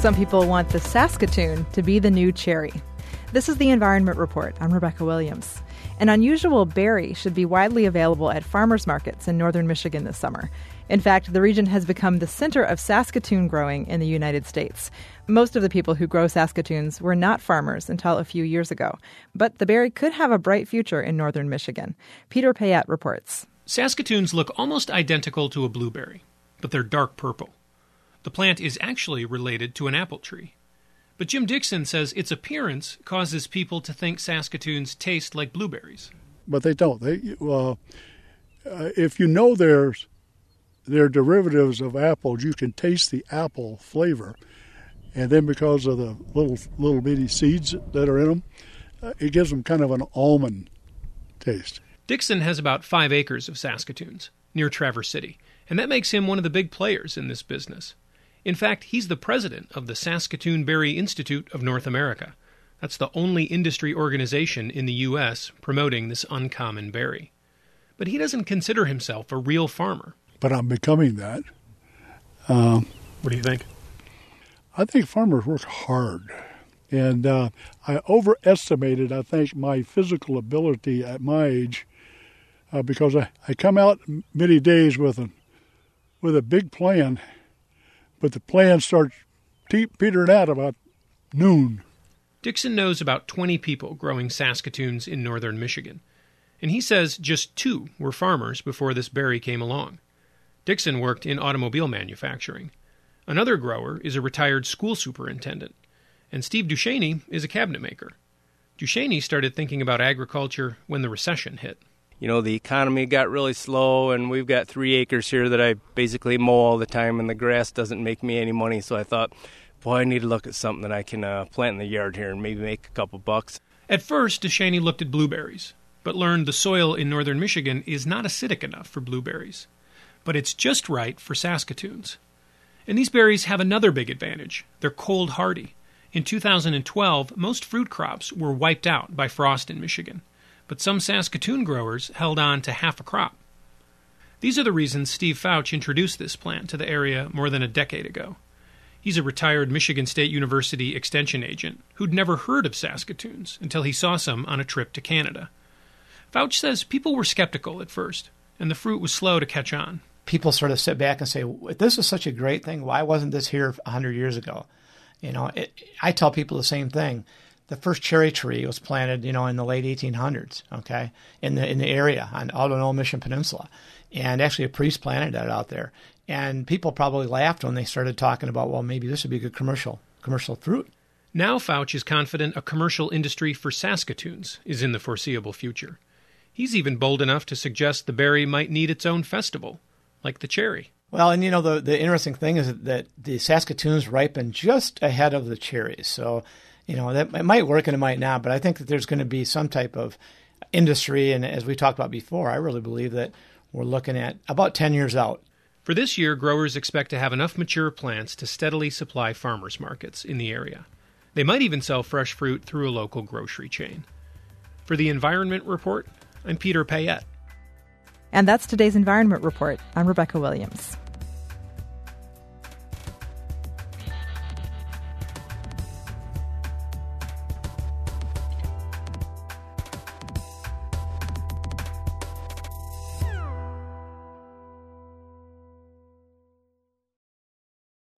Some people want the Saskatoon to be the new cherry. This is the Environment Report. I'm Rebecca Williams. An unusual berry should be widely available at farmers markets in northern Michigan this summer. In fact, the region has become the center of Saskatoon growing in the United States. Most of the people who grow Saskatoons were not farmers until a few years ago. But the berry could have a bright future in northern Michigan. Peter Payette reports. Saskatoons look almost identical to a blueberry, but they're dark purple. The plant is actually related to an apple tree. But Jim Dixon says its appearance causes people to think Saskatoons taste like blueberries. But they don't. If you know they're derivatives of apples, you can taste the apple flavor. And then because of the little bitty seeds that are in them, it gives them kind of an almond taste. Dixon has about 5 acres of Saskatoons near Traverse City, and that makes him one of the big players in this business. In fact, he's the president of the Saskatoon Berry Institute of North America. That's the only industry organization in the U.S. promoting this uncommon berry. But he doesn't consider himself a real farmer. But I'm becoming that. What do you think? I think farmers work hard. And I overestimated, I think, my physical ability at my age because I come out many days with a big plan, but the plan starts petering out about noon. Dixon knows about 20 people growing Saskatoons in northern Michigan, and he says just 2 were farmers before this berry came along. Dixon worked in automobile manufacturing. Another grower is a retired school superintendent, and Steve Duchesne is a cabinet maker. Duchesne started thinking about agriculture when the recession hit. You know, the economy got really slow, and we've got 3 acres here that I basically mow all the time, and the grass doesn't make me any money. So I thought, boy, I need to look at something that I can plant in the yard here and maybe make a couple bucks. At first, Duchesne looked at blueberries, but learned the soil in northern Michigan is not acidic enough for blueberries. But it's just right for Saskatoons. And these berries have another big advantage. They're cold hardy. In 2012, most fruit crops were wiped out by frost in Michigan. But some Saskatoon growers held on to half a crop. These are the reasons Steve Fouch introduced this plant to the area more than a decade ago. He's a retired Michigan State University extension agent who'd never heard of Saskatoons until he saw some on a trip to Canada. Fouch says people were skeptical at first, and the fruit was slow to catch on. People sort of sit back and say, if this is such a great thing, why wasn't this here 100 years ago? You know, I tell people the same thing. The first cherry tree was planted, in the late 1800s, okay, in the area out on Old Mission Peninsula. And actually a priest planted that out there. And people probably laughed when they started talking about, well, maybe this would be a good commercial fruit. Now Fouch is confident a commercial industry for Saskatoons is in the foreseeable future. He's even bold enough to suggest the berry might need its own festival, like the cherry. Well, and the interesting thing is that the Saskatoons ripen just ahead of the cherries. So, that it might work and it might not, but I think that there's going to be some type of industry. And as we talked about before, I really believe that we're looking at about 10 years out. For this year, growers expect to have enough mature plants to steadily supply farmers markets in the area. They might even sell fresh fruit through a local grocery chain. For the Environment Report, I'm Peter Payette. And that's today's Environment Report. I'm Rebecca Williams.